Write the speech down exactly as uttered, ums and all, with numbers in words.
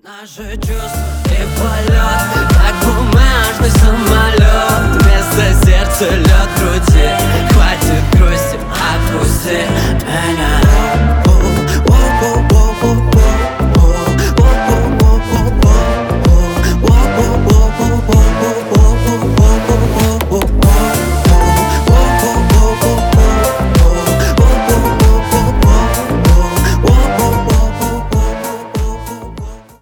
Наши чувства и полет, как бумажный самолет. Вместо сердца лед.